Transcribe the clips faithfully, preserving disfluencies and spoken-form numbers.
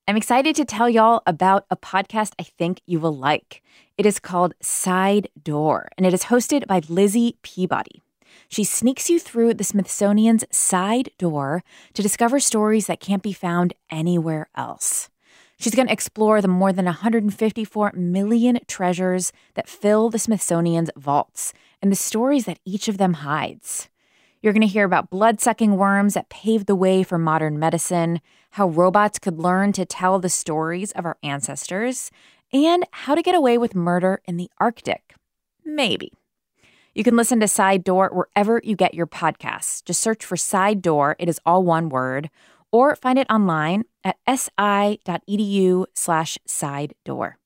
I'm excited to tell y'all about a podcast I think you will like. It is called Side Door, and it is hosted by Lizzie Peabody. She sneaks you through the Smithsonian's side door to discover stories that can't be found anywhere else. She's going to explore the more than one hundred fifty-four million treasures that fill the Smithsonian's vaults and the stories that each of them hides. You're going to hear about blood-sucking worms that paved the way for modern medicine, how robots could learn to tell the stories of our ancestors, and how to get away with murder in the Arctic. Maybe. You can listen to Side Door wherever you get your podcasts. Just search for Side Door, it is all one word, or find it online at si.edu slash side door.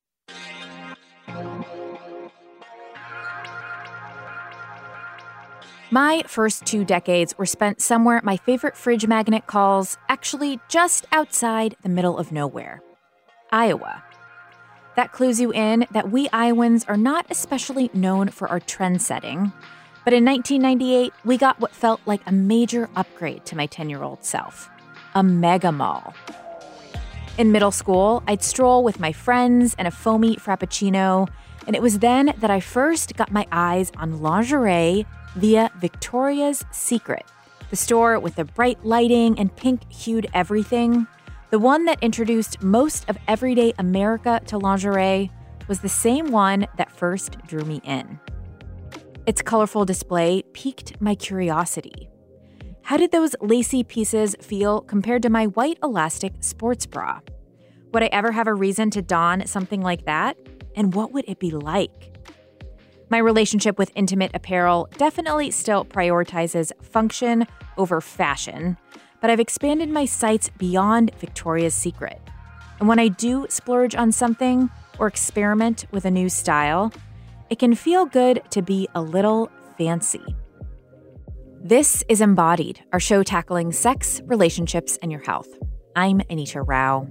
My first two decades were spent somewhere my favorite fridge magnet calls actually just outside the middle of nowhere, Iowa. That clues you in that we Iowans are not especially known for our trend setting, but in nineteen ninety-eight, we got what felt like a major upgrade to my ten-year-old self, a mega mall. In middle school, I'd stroll with my friends and a foamy frappuccino, and it was then that I first got my eyes on lingerie via Victoria's Secret, the store with the bright lighting and pink-hued everything. The one that introduced most of everyday America to lingerie was the same one that first drew me in. Its colorful display piqued my curiosity. How did those lacy pieces feel compared to my white elastic sports bra? Would I ever have a reason to don something like that? And what would it be like? My relationship with intimate apparel definitely still prioritizes function over fashion, but I've expanded my sights beyond Victoria's Secret. And when I do splurge on something or experiment with a new style, it can feel good to be a little fancy. This is Embodied, our show tackling sex, relationships, and your health. I'm Anita Rao.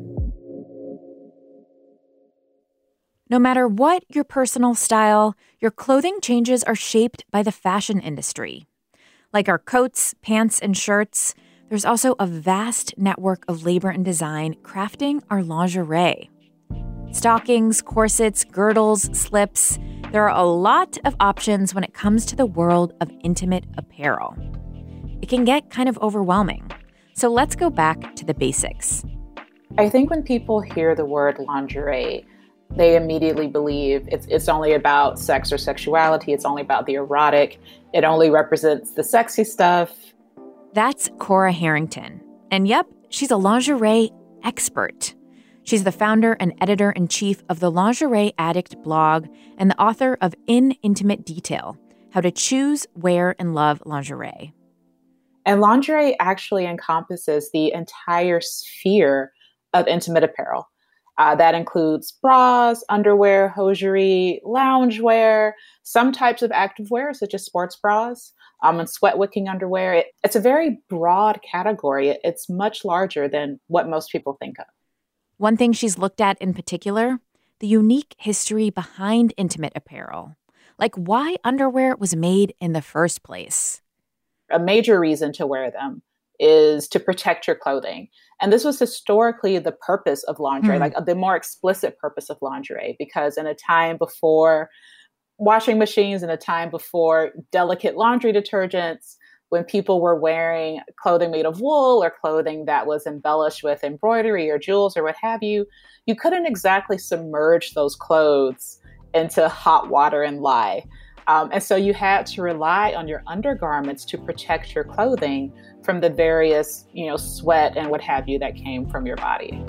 No matter what your personal style, your clothing changes are shaped by the fashion industry. Like our coats, pants, and shirts, there's also a vast network of labor and design crafting our lingerie. Stockings, corsets, girdles, slips. There are a lot of options when it comes to the world of intimate apparel. It can get kind of overwhelming. So let's go back to the basics. I think when people hear the word lingerie, they immediately believe it's it's only about sex or sexuality. It's only about the erotic. It only represents the sexy stuff. That's Cora Harrington. And yep, she's a lingerie expert. She's the founder and editor-in-chief of the Lingerie Addict blog and the author of In Intimate Detail, How to Choose, Wear, and Love Lingerie. And lingerie actually encompasses the entire sphere of intimate apparel. Uh, that includes bras, underwear, hosiery, loungewear, some types of activewear, such as sports bras, um, and sweat-wicking underwear. It, it's a very broad category. It, it's much larger than what most people think of. One thing she's looked at in particular, the unique history behind intimate apparel, like why underwear was made in the first place. A major reason to wear them is to protect your clothing. And this was historically the purpose of lingerie, hmm. like the more explicit purpose of lingerie, because in a time before washing machines, in a time before delicate laundry detergents, when people were wearing clothing made of wool or clothing that was embellished with embroidery or jewels or what have you, you couldn't exactly submerge those clothes into hot water and lye. Um, and so you had to rely on your undergarments to protect your clothing from the various, you know, sweat and what have you that came from your body.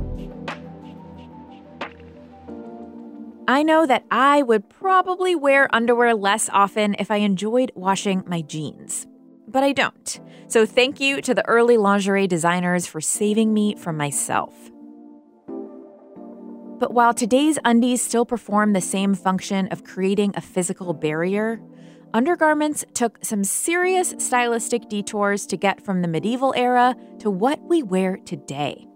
I know that I would probably wear underwear less often if I enjoyed washing my jeans, but I don't. So thank you to the early lingerie designers for saving me from myself. But while today's undies still perform the same function of creating a physical barrier, undergarments took some serious stylistic detours to get from the medieval era to what we wear today.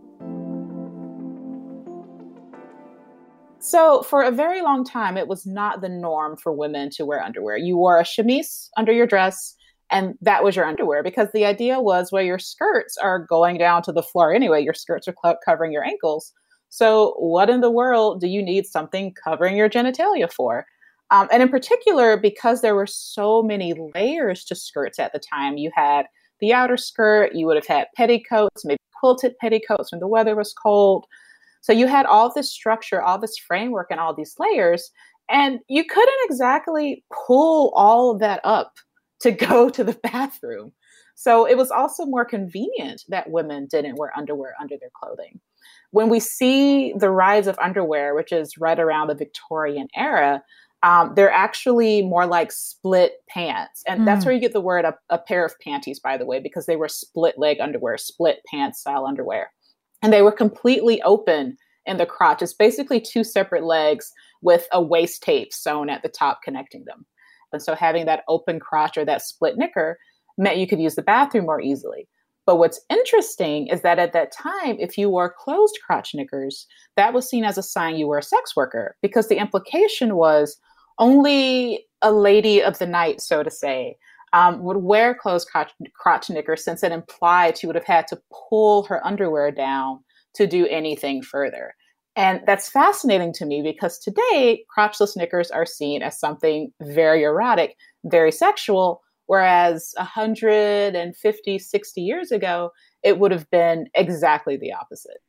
So for a very long time, it was not the norm for women to wear underwear. You wore a chemise under your dress, And that was your underwear, because the idea was, well, your skirts are going down to the floor anyway. Your skirts are cl- covering your ankles. So what in the world do you need something covering your genitalia for? Um, and in particular, because there were so many layers to skirts at the time, you had the outer skirt, you would have had petticoats, maybe quilted petticoats when the weather was cold. So you had all this structure, all this framework, and all these layers, and you couldn't exactly pull all of that up to go to the bathroom. So it was also more convenient that women didn't wear underwear under their clothing. When we see the rise of underwear, which is right around the Victorian era, um, they're actually more like split pants. And mm. that's where you get the word a, a pair of panties, by the way, because they were split leg underwear, split pants style underwear. And they were completely open in the crotch. It's basically two separate legs with a waist tape sewn at the top connecting them. And so having that open crotch or that split knicker meant you could use the bathroom more easily. But what's interesting is that at that time, if you wore closed crotch knickers, that was seen as a sign you were a sex worker, because the implication was only a lady of the night, so to say, um, would wear closed crotch, crotch knickers, since it implied she would have had to pull her underwear down to do anything further. And that's fascinating to me, because today, crotchless knickers are seen as something very erotic, very sexual, whereas one hundred fifty, sixty years ago, it would have been exactly the opposite.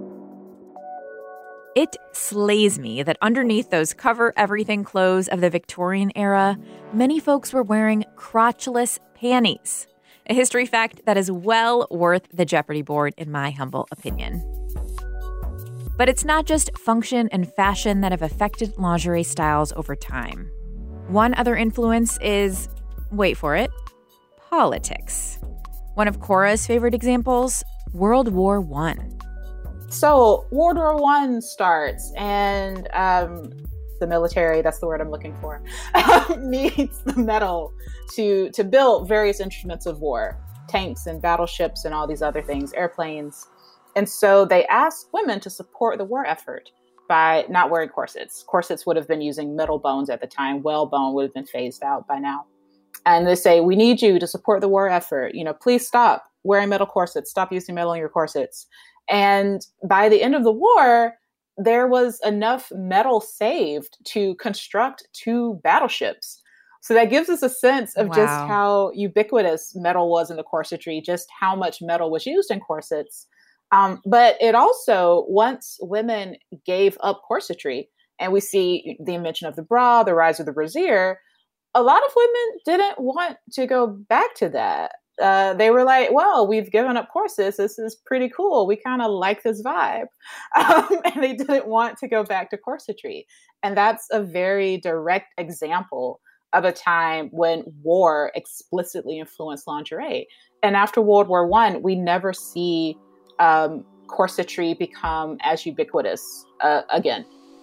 It slays me that underneath those cover-everything clothes of the Victorian era, many folks were wearing crotchless panties. A history fact that is well worth the Jeopardy board, in my humble opinion. But it's not just function and fashion that have affected lingerie styles over time. One other influence is, wait for it, politics. One of Cora's favorite examples, World War One. So World War One starts, and um, the military, that's the word I'm looking for, needs the metal to, to build various instruments of war, tanks and battleships and all these other things, airplanes. And so they asked women to support the war effort by not wearing corsets. Corsets would have been using middle bones at the time. Whalebone would have been phased out by now. And they say, we need you to support the war effort. You know, please stop wearing metal corsets. Stop using metal in your corsets. And by the end of the war, there was enough metal saved to construct two battleships. So that gives us a sense of wow. just how ubiquitous metal was in the corsetry, just how much metal was used in corsets. Um, but it also, once women gave up corsetry, and we see the invention of the bra, the rise of the brassiere, a lot of women didn't want to go back to that. Uh, they were like, well, we've given up corsets. This is pretty cool. We kind of like this vibe. Um, and they didn't want to go back to corsetry. And that's a very direct example of a time when war explicitly influenced lingerie. And after World War One, we never see um, corsetry become as ubiquitous uh, again.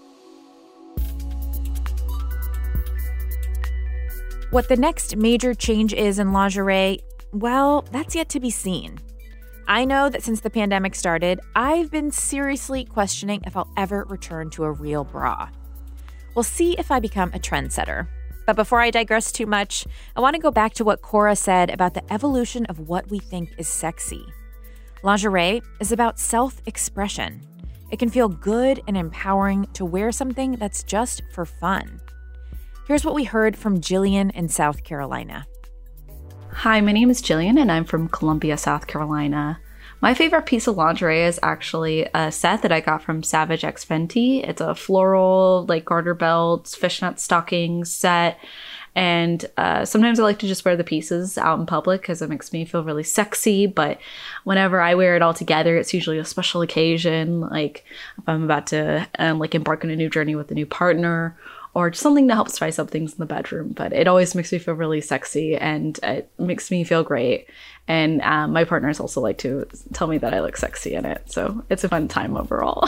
What the next major change is in lingerie, well, that's yet to be seen. I know that since the pandemic started, I've been seriously questioning if I'll ever return to a real bra. We'll see if I become a trendsetter. But before I digress too much, I want to go back to what Cora said about the evolution of what we think is sexy. Lingerie is about self-expression. It can feel good and empowering to wear something that's just for fun. Here's what we heard from Jillian in South Carolina. Hi, my name is Jillian, and I'm from Columbia, South Carolina. My favorite piece of lingerie is actually a set that I got from Savage X Fenty. It's a floral, like garter belts, fishnet stockings set. And uh, sometimes I like to just wear the pieces out in public because it makes me feel really sexy. But whenever I wear it all together, it's usually a special occasion, like if I'm about to um, like embark on a new journey with a new partner, or just something to help spice up things in the bedroom. But it always makes me feel really sexy, and it makes me feel great. And um, my partners also like to tell me that I look sexy in it. So it's a fun time overall.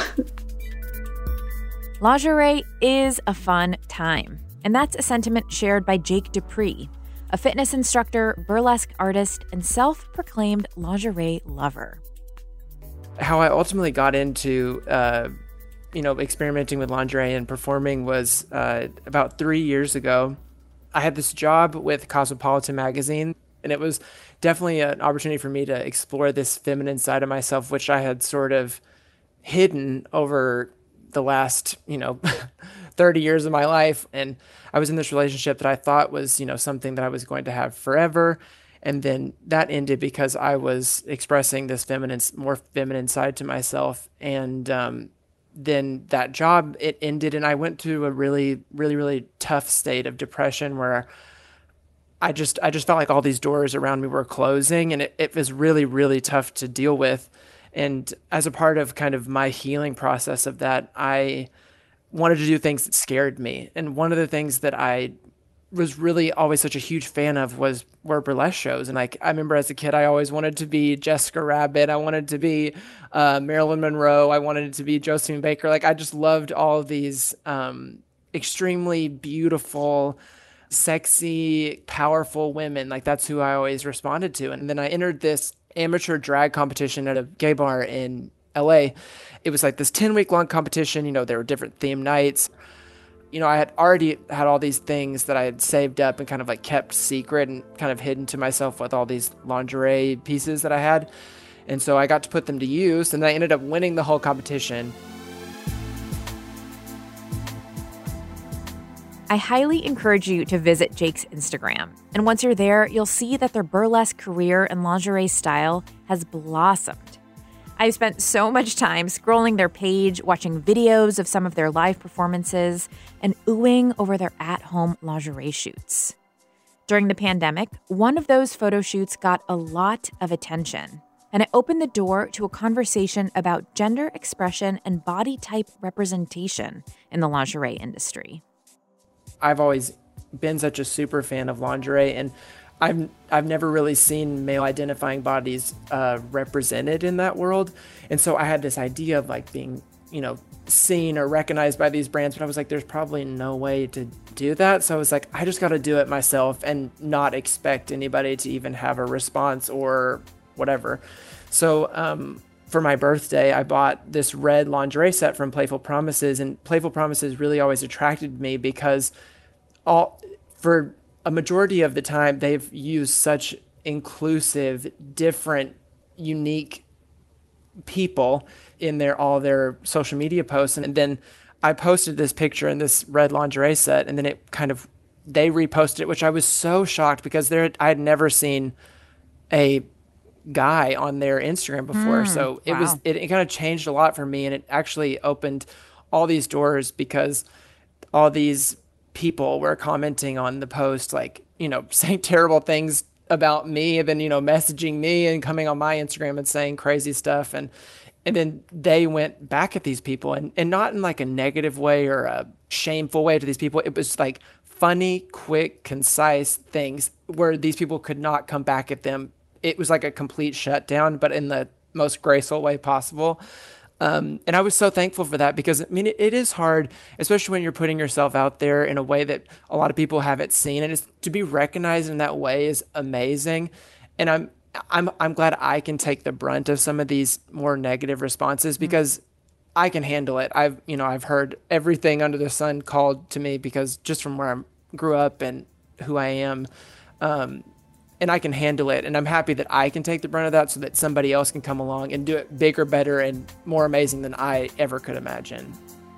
Lingerie is a fun time. And that's a sentiment shared by Jake Dupree, a fitness instructor, burlesque artist, and self-proclaimed lingerie lover. How I ultimately got into uh, you know, experimenting with lingerie and performing was uh, about three years ago. I had this job with Cosmopolitan magazine, And it was definitely an opportunity for me to explore this feminine side of myself, which I had sort of hidden over the last, you know, thirty years of my life. And I was in this relationship that I thought was, you know, something that I was going to have forever. And then that ended because I was expressing this feminine, more feminine side to myself. And um, then that job, it ended, and I went through a really, really, really tough state of depression where I just, I just felt like all these doors around me were closing, and it, it was really, really tough to deal with. And as a part of kind of my healing process of that, I wanted to do things that scared me. And one of the things that I was really always such a huge fan of was were burlesque shows. And like, I remember as a kid, I always wanted to be Jessica Rabbit. I wanted to be uh, Marilyn Monroe. I wanted to be Josephine Baker. Like, I just loved all of these um, extremely beautiful, sexy, powerful women. Like, that's who I always responded to. And then I entered this amateur drag competition at a gay bar in L A. It was like this ten week long competition. You know, there were different theme nights. You know, I had already had all these things that I had saved up and kind of like kept secret and kind of hidden to myself with all these lingerie pieces that I had. And so I got to put them to use, and I ended up winning the whole competition. I highly encourage you to visit Jake's Instagram. And once you're there, you'll see that their burlesque career and lingerie style has blossomed. I've spent so much time scrolling their page, watching videos of some of their live performances, and oohing over their at-home lingerie shoots. During the pandemic, one of those photo shoots got a lot of attention, and it opened the door to a conversation about gender expression and body type representation in the lingerie industry. I've always been such a super fan of lingerie, and I've I've never really seen male identifying bodies uh, represented in that world. And so I had this idea of like being, you know, seen or recognized by these brands, but I was like, there's probably no way to do that. So I was like, I just got to do it myself and not expect anybody to even have a response or whatever. So um, for my birthday, I bought this red lingerie set from Playful Promises, and Playful Promises really always attracted me because all for a majority of the time, they've used such inclusive, different, unique people in their all their social media posts. And then I posted this picture in this red lingerie set, and then it kind of, they reposted it, which I was so shocked because there I had never seen a guy on their Instagram before. Mm, so it wow. was, it, it kind of changed a lot for me, and it actually opened all these doors because all these people were commenting on the post, like, you know, saying terrible things about me, and then, you know, messaging me and coming on my Instagram and saying crazy stuff. And, and then they went back at these people, and, and not in like a negative way or a shameful way to these people. It was like funny, quick, concise things where these people could not come back at them. It was like a complete shutdown, but in the most graceful way possible. Um, and I was so thankful for that because, I mean, it, it is hard, especially when you're putting yourself out there in a way that a lot of people haven't seen. And it's, to be recognized in that way is amazing. And I'm, I'm, I'm glad I can take the brunt of some of these more negative responses because mm-hmm. I can handle it. I've, you know, I've heard everything under the sun called to me because just from where I grew up and who I am, um, and I can handle it. And I'm happy that I can take the brunt of that so that somebody else can come along and do it bigger, better, and more amazing than I ever could imagine.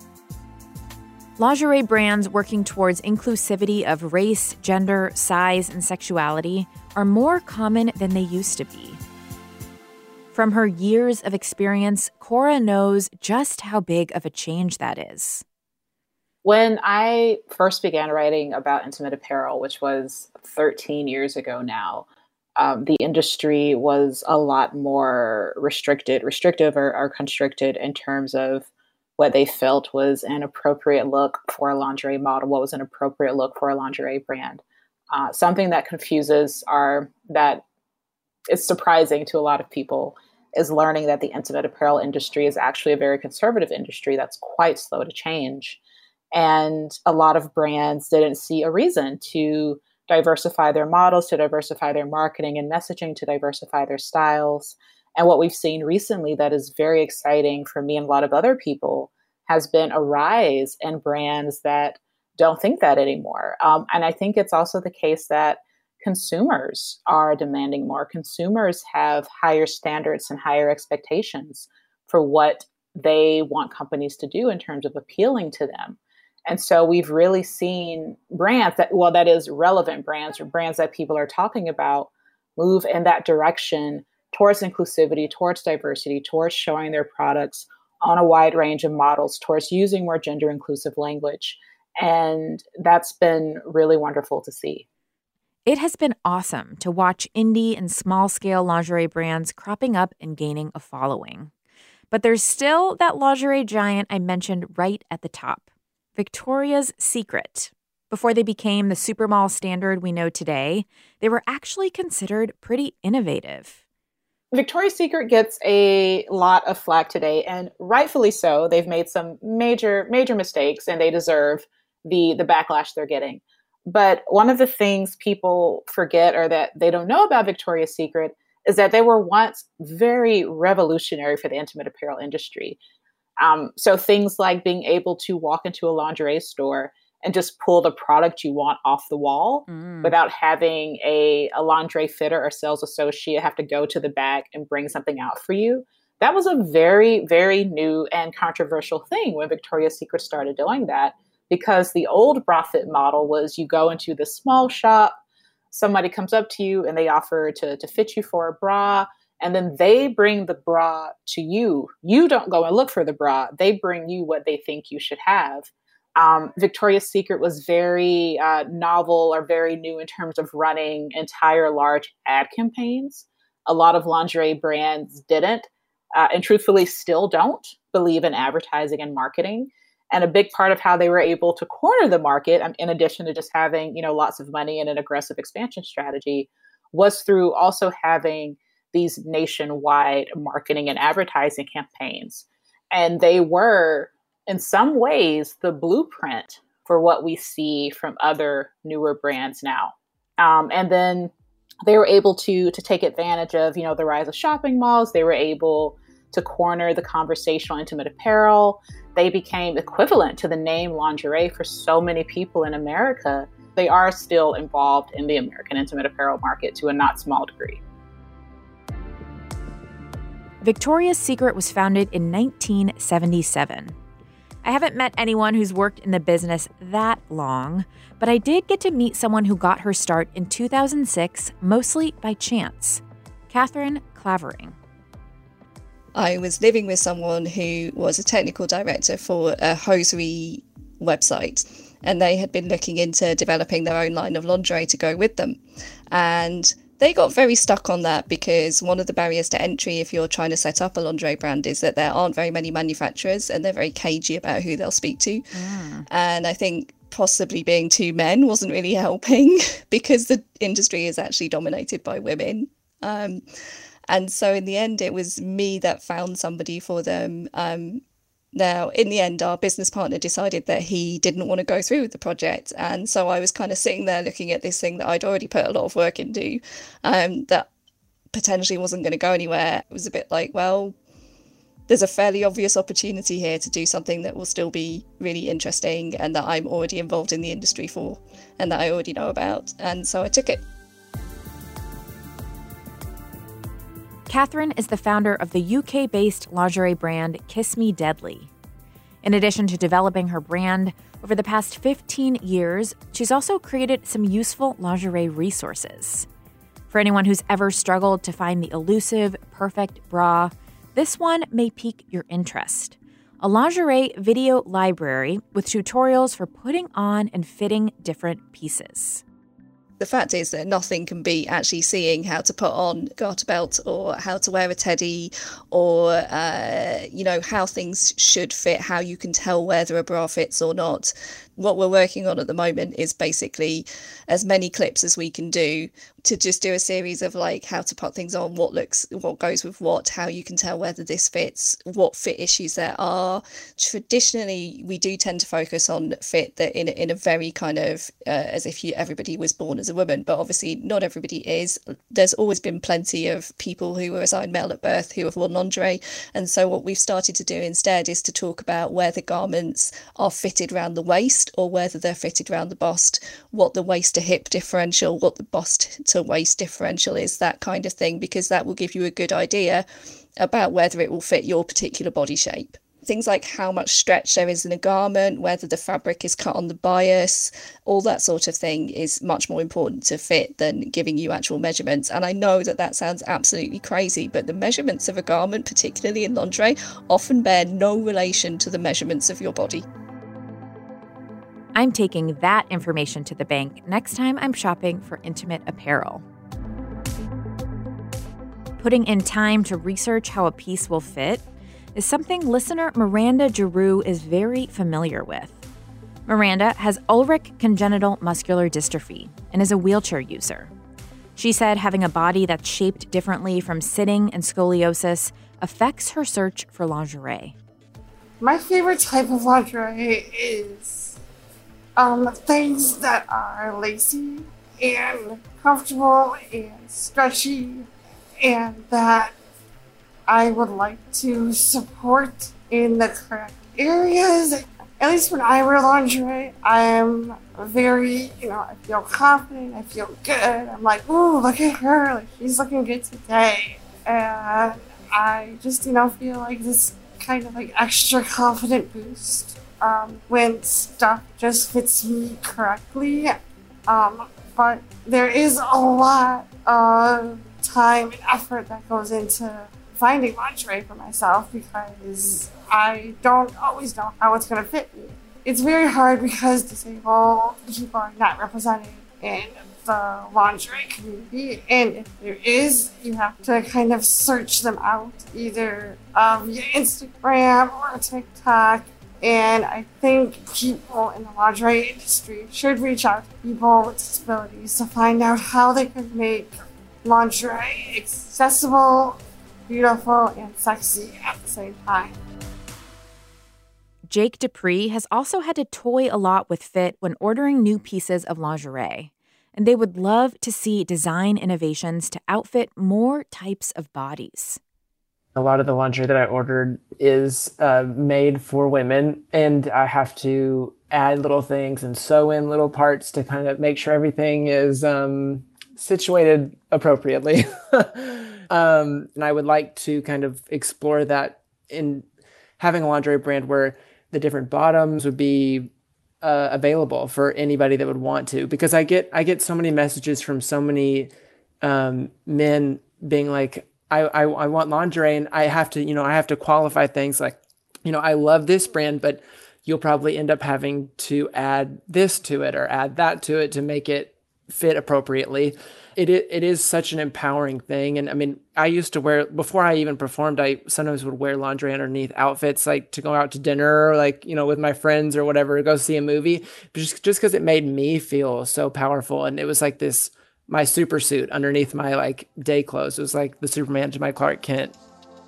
Lingerie brands working towards inclusivity of race, gender, size, and sexuality are more common than they used to be. From her years of experience, Cora knows just how big of a change that is. When I first began writing about intimate apparel, which was thirteen years ago now, um, the industry was a lot more restricted, restrictive or, or constricted in terms of what they felt was an appropriate look for a lingerie model, what was an appropriate look for a lingerie brand. Uh, something that confuses are that is surprising to a lot of people is learning that the intimate apparel industry is actually a very conservative industry that's quite slow to change. And a lot of brands didn't see a reason to diversify their models, to diversify their marketing and messaging, to diversify their styles. And what we've seen recently that is very exciting for me and a lot of other people has been a rise in brands that don't think that anymore. Um, and I think it's also the case that consumers are demanding more. Consumers have higher standards and higher expectations for what they want companies to do in terms of appealing to them. And so we've really seen brands that, well, that is relevant brands or brands that people are talking about, move in that direction towards inclusivity, towards diversity, towards showing their products on a wide range of models, towards using more gender inclusive language. And that's been really wonderful to see. It has been awesome to watch indie and small scale lingerie brands cropping up and gaining a following. But there's still that lingerie giant I mentioned right at the top, Victoria's Secret. Before they became the supermall standard we know today, they were actually considered pretty innovative. Victoria's Secret gets a lot of flack today, and rightfully so. They've made some major, major mistakes, and they deserve the, the backlash they're getting. But one of the things people forget or that they don't know about Victoria's Secret is that they were once very revolutionary for the intimate apparel industry. Um, so things like being able to walk into a lingerie store and just pull the product you want off the wall mm. without having a, a lingerie fitter or sales associate have to go to the back and bring something out for you. That was a very, very new and controversial thing when Victoria's Secret started doing that, because the old bra fit model was you go into the small shop, somebody comes up to you and they offer to, to fit you for a bra, and then they bring the bra to you. You don't go and look for the bra. They bring you what they think you should have. Um, Victoria's Secret was very uh, novel or very new in terms of running entire large ad campaigns. A lot of lingerie brands didn't, uh, and truthfully still don't believe in advertising and marketing. And a big part of how they were able to corner the market, um, in addition to just having, you know, lots of money and an aggressive expansion strategy, was through also having these nationwide marketing and advertising campaigns. And they were, in some ways, the blueprint for what we see from other newer brands now. Um, and then they were able to, to take advantage of, you know, the rise of shopping malls. They were able to corner the conversational intimate apparel. They became equivalent to the name lingerie for so many people in America. They are still involved in the American intimate apparel market to a not small degree. Victoria's Secret was founded in nineteen seventy-seven. I haven't met anyone who's worked in the business that long, but I did get to meet someone who got her start in two thousand six, mostly by chance. Catherine Clavering. I was living with someone who was a technical director for a hosiery website, and they had been looking into developing their own line of lingerie to go with them. And they got very stuck on that because one of the barriers to entry if you're trying to set up a lingerie brand is that there aren't very many manufacturers, and they're very cagey about who they'll speak to. Mm. And I think possibly being two men wasn't really helping because the industry is actually dominated by women. Um, And so in the end, it was me that found somebody for them. Um, now, in the end, our business partner decided that he didn't want to go through with the project. And so I was kind of sitting there looking at this thing that I'd already put a lot of work into, um, that potentially wasn't going to go anywhere. It was a bit like, well, there's a fairly obvious opportunity here to do something that will still be really interesting and that I'm already involved in the industry for and that I already know about. And so I took it. Catherine is the founder of the U K-based lingerie brand Kiss Me Deadly. In addition to developing her brand, over the past fifteen years, she's also created some useful lingerie resources. For anyone who's ever struggled to find the elusive, perfect bra, this one may pique your interest. A lingerie video library with tutorials for putting on and fitting different pieces. The fact is that nothing can beat actually seeing how to put on a garter belt or how to wear a teddy or, uh, you know, how things should fit, how you can tell whether a bra fits or not. What we're working on at the moment is basically as many clips as we can do to just do a series of like how to put things on, what looks, what goes with what, how you can tell whether this fits, what fit issues there are. Traditionally, we do tend to focus on fit that in, in a very kind of uh, as if you, everybody was born as a woman, but obviously not everybody is. There's always been plenty of people who were assigned male at birth who have worn lingerie. And so what we've started to do instead is to talk about where the garments are fitted around the waist. bust or whether they're fitted around the bust, what the waist to hip differential, what the bust to waist differential is, that kind of thing, because that will give you a good idea about whether it will fit your particular body shape. Things like how much stretch there is in a garment, whether the fabric is cut on the bias, all that sort of thing is much more important to fit than giving you actual measurements. And I know that that sounds absolutely crazy, but the measurements of a garment, particularly in lingerie, often bear no relation to the measurements of your body. I'm taking that information to the bank next time I'm shopping for intimate apparel. Putting in time to research how a piece will fit is something listener Miranda Giroux is very familiar with. Miranda has Ullrich congenital muscular dystrophy and is a wheelchair user. She said having a body that's shaped differently from sitting and scoliosis affects her search for lingerie. My favorite type of lingerie is um, things that are lacy and comfortable and stretchy, and that I would like to support in the correct areas. At least when I wear lingerie, I am very, you know, I feel confident, I feel good. I'm like, ooh, look at her, like she's looking good today. And I just, you know, feel like this kind of like extra confident boost um, when stuff just fits me correctly. Um, but there is a lot of time and effort that goes into finding lingerie for myself because I don't always know how it's going to fit me. It's very hard because disabled people are not represented in the lingerie community, and if there is, you have to kind of search them out either um, via Instagram or TikTok. And I think people in the lingerie industry should reach out to people with disabilities to find out how they can make lingerie accessible, beautiful, and sexy at the same time. Jake Dupree has also had to toy a lot with fit when ordering new pieces of lingerie, and they would love to see design innovations to outfit more types of bodies. A lot of the lingerie that I ordered is uh, made for women, and I have to add little things and sew in little parts to kind of make sure everything is um, situated appropriately. um, and I would like to kind of explore that in having a lingerie brand where the different bottoms would be uh, available for anybody that would want to, because I get I get so many messages from so many um, men being like, I, I I want lingerie, and I have to, you know, I have to qualify things like, you know, I love this brand, but you'll probably end up having to add this to it or add that to it to make it fit appropriately. It it is such an empowering thing. And I mean, I used to wear, before I even performed, I sometimes would wear lingerie underneath outfits, like to go out to dinner, or like, you know, with my friends or whatever, to go see a movie, but just just because it made me feel so powerful. And it was like this, my super suit underneath my like day clothes. It was like the Superman to my Clark Kent.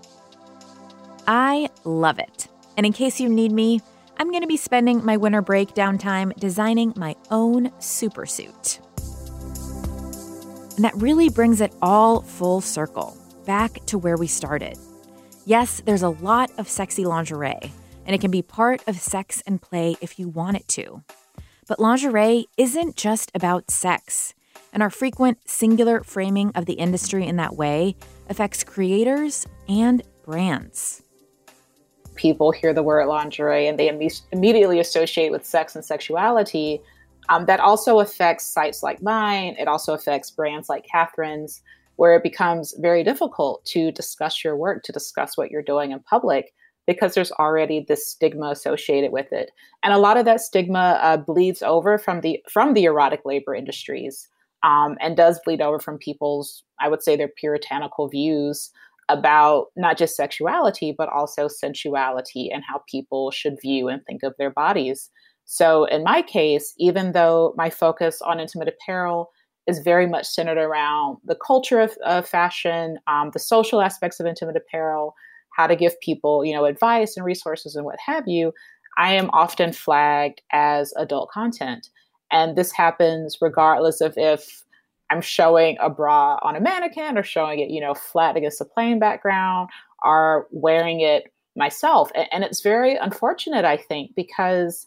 I love it. And in case you need me, I'm going to be spending my winter break downtime designing my own super suit. And that really brings it all full circle, back to where we started. Yes, there's a lot of sexy lingerie, and it can be part of sex and play if you want it to. But lingerie isn't just about sex, and our frequent singular framing of the industry in that way affects creators and brands. People hear the word lingerie and they imme- immediately associate with sex and sexuality. Um, that also affects sites like mine. It also affects brands like Catherine's, where it becomes very difficult to discuss your work, to discuss what you're doing in public, because there's already this stigma associated with it. And a lot of that stigma uh, bleeds over from the from the erotic labor industries um, and does bleed over from people's, I would say, their puritanical views about not just sexuality, but also sensuality and how people should view and think of their bodies. So in my case, even though my focus on intimate apparel is very much centered around the culture of, of fashion, um, the social aspects of intimate apparel, how to give people, you know, advice and resources and what have you, I am often flagged as adult content. And this happens regardless of if I'm showing a bra on a mannequin or showing it, you know, flat against a plain background or wearing it myself. And, and it's very unfortunate, I think, because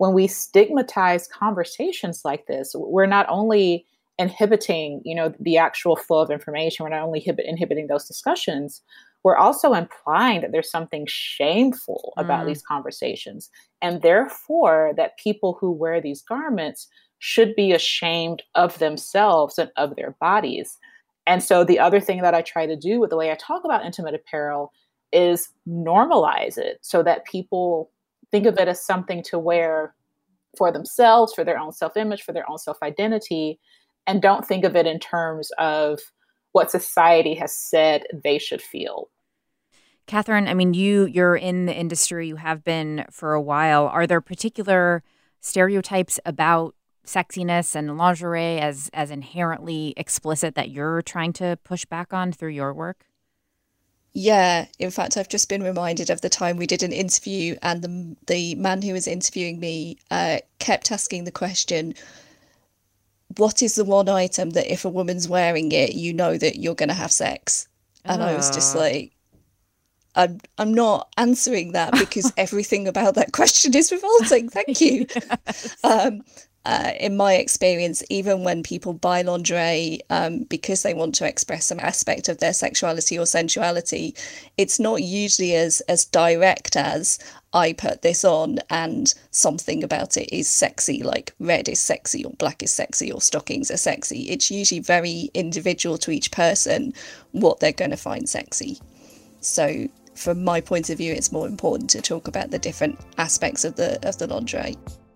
when we stigmatize conversations like this, we're not only inhibiting, you know, the actual flow of information, we're not only inhibit, inhibiting those discussions, we're also implying that there's something shameful about mm. these conversations. And therefore, that people who wear these garments should be ashamed of themselves and of their bodies. And so the other thing that I try to do with the way I talk about intimate apparel is normalize it so that people think of it as something to wear for themselves, for their own self-image, for their own self-identity, and don't think of it in terms of what society has said they should feel. Catherine, I mean, you, you're in the industry, you have been for a while. Are there particular stereotypes about sexiness and lingerie as, as inherently explicit that you're trying to push back on through your work? Yeah, in fact, I've just been reminded of the time we did an interview and the the man who was interviewing me uh, kept asking the question, what is the one item that if a woman's wearing it, you know that you're going to have sex? And uh. I was just like, I'm, I'm not answering that because everything about that question is revolting. Thank you. Yes. Um, Uh, in my experience, even when people buy lingerie um, because they want to express some aspect of their sexuality or sensuality, it's not usually as, as direct as I put this on and something about it is sexy, like red is sexy or black is sexy or stockings are sexy. It's usually very individual to each person what they're going to find sexy. So from my point of view, it's more important to talk about the different aspects of the of the lingerie.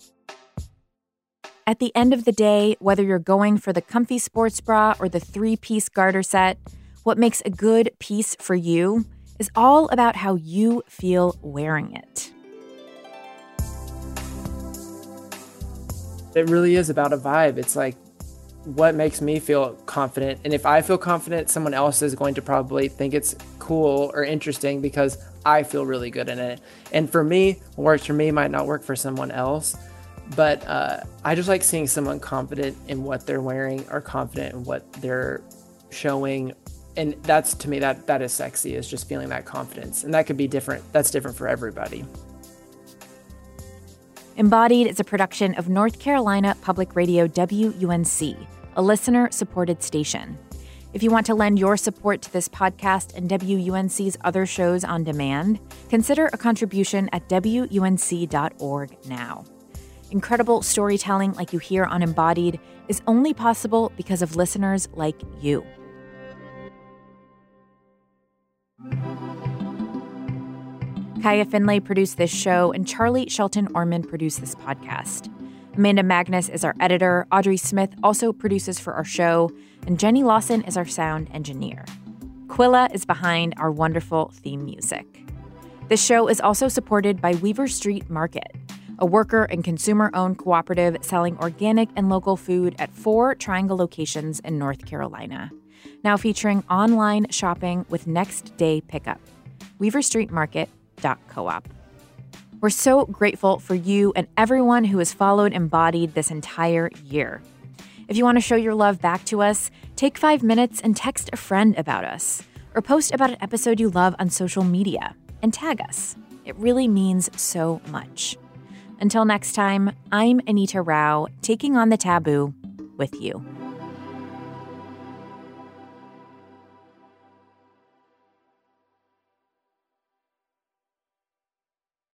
At the end of the day, whether you're going for the comfy sports bra or the three-piece garter set, what makes a good piece for you is all about how you feel wearing it. It really is about a vibe. It's like, what makes me feel confident? And if I feel confident, someone else is going to probably think it's cool or interesting because I feel really good in it. And for me, what works for me might not work for someone else. But uh, I just like seeing someone confident in what they're wearing or confident in what they're showing. And that's, to me, that that is sexy, is just feeling that confidence. And that could be different. That's different for everybody. Embodied is a production of North Carolina Public Radio W U N C, a listener-supported station. If you want to lend your support to this podcast and W U N C's other shows on demand, consider a contribution at W U N C dot org now. Incredible storytelling like you hear on Embodied is only possible because of listeners like you. Kaya Finlay produced this show, and Charlie Shelton Orman produced this podcast. Amanda Magnus is our editor, Audrey Smith also produces for our show, and Jenny Lawson is our sound engineer. Quilla is behind our wonderful theme music. This show is also supported by Weaver Street Market, a worker and consumer-owned cooperative selling organic and local food at four Triangle locations in North Carolina. Now featuring online shopping with next-day pickup. weaver street market dot coop. We're so grateful for you and everyone who has followed Embodied this entire year. If you want to show your love back to us, take five minutes and text a friend about us, or post about an episode you love on social media and tag us. It really means so much. Until next time, I'm Anita Rao, taking on the taboo with you.